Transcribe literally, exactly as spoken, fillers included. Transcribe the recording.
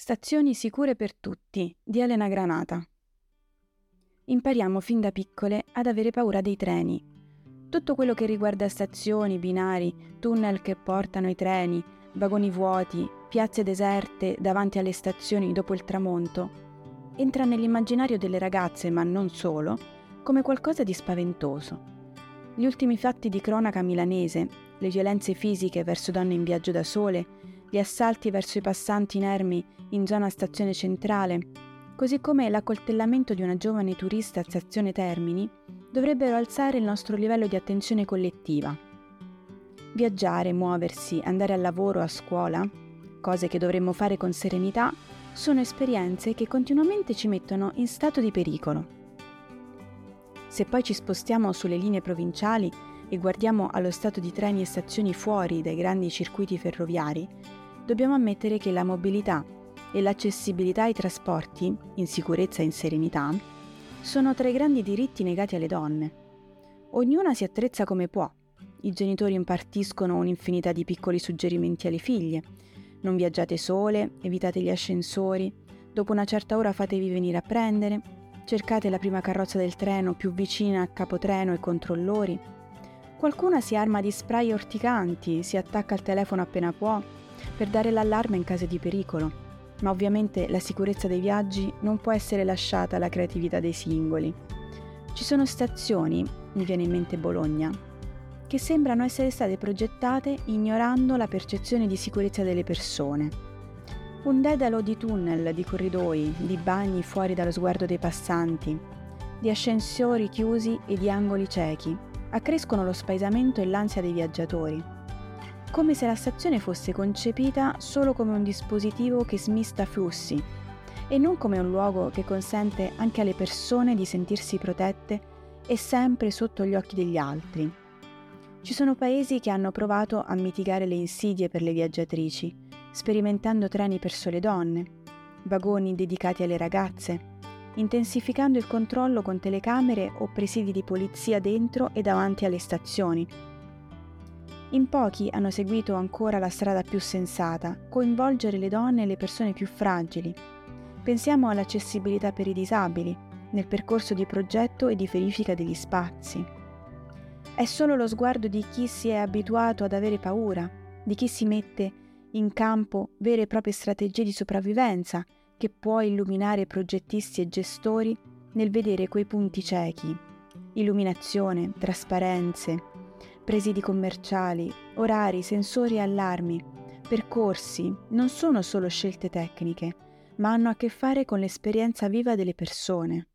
Stazioni sicure per tutti di Elena Granata. Impariamo fin da piccole ad avere paura dei treni. Tutto quello che riguarda stazioni, binari, tunnel che portano i treni, vagoni vuoti, piazze deserte davanti alle stazioni dopo il tramonto, entra nell'immaginario delle ragazze, ma non solo, come qualcosa di spaventoso. Gli ultimi fatti di cronaca milanese, le violenze fisiche verso donne in viaggio da sole, gli assalti verso i passanti inermi in zona stazione centrale, così come l'accoltellamento di una giovane turista a stazione Termini, dovrebbero alzare il nostro livello di attenzione collettiva. Viaggiare, muoversi, andare al lavoro, a scuola, cose che dovremmo fare con serenità, sono esperienze che continuamente ci mettono in stato di pericolo. Se poi ci spostiamo sulle linee provinciali e guardiamo allo stato di treni e stazioni fuori dai grandi circuiti ferroviari, dobbiamo ammettere che la mobilità e l'accessibilità ai trasporti, in sicurezza e in serenità, sono tra i grandi diritti negati alle donne. Ognuna si attrezza come può. I genitori impartiscono un'infinità di piccoli suggerimenti alle figlie. Non viaggiate sole, evitate gli ascensori, dopo una certa ora fatevi venire a prendere, cercate la prima carrozza del treno più vicina a capotreno e controllori. Qualcuna si arma di spray orticanti, si attacca al telefono appena può, per dare l'allarme in caso di pericolo, ma ovviamente la sicurezza dei viaggi non può essere lasciata alla creatività dei singoli. Ci sono stazioni, mi viene in mente Bologna, che sembrano essere state progettate ignorando la percezione di sicurezza delle persone. Un dedalo di tunnel, di corridoi, di bagni fuori dallo sguardo dei passanti, di ascensori chiusi e di angoli ciechi, accrescono lo spaesamento e l'ansia dei viaggiatori. Come se la stazione fosse concepita solo come un dispositivo che smista flussi e non come un luogo che consente anche alle persone di sentirsi protette e sempre sotto gli occhi degli altri. Ci sono paesi che hanno provato a mitigare le insidie per le viaggiatrici, sperimentando treni per sole donne, vagoni dedicati alle ragazze, intensificando il controllo con telecamere o presidi di polizia dentro e davanti alle stazioni. In pochi hanno seguito ancora la strada più sensata, coinvolgere le donne e le persone più fragili. Pensiamo all'accessibilità per i disabili, nel percorso di progetto e di verifica degli spazi. È solo lo sguardo di chi si è abituato ad avere paura, di chi si mette in campo vere e proprie strategie di sopravvivenza, che può illuminare progettisti e gestori nel vedere quei punti ciechi. Illuminazione, trasparenze, presidi commerciali, orari, sensori e allarmi, percorsi non sono solo scelte tecniche, ma hanno a che fare con l'esperienza viva delle persone.